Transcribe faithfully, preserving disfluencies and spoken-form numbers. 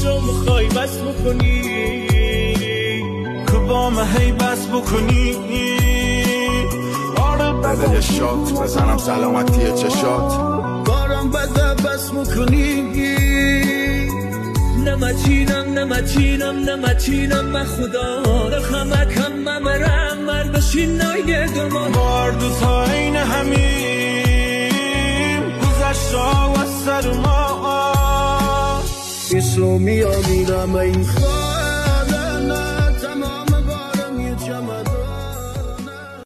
چشم میخوای بس بکنی که با من هی بس بکنی آره بده یه شات بزنم سلامتی چشات بارم بده بس بکنی نمچینم نمچینم نمچینم من خدا نخمکم ممرم مر بشین نایه دومان بار دو تا این همین گذشت و سر ما اسو میامیرم این خواه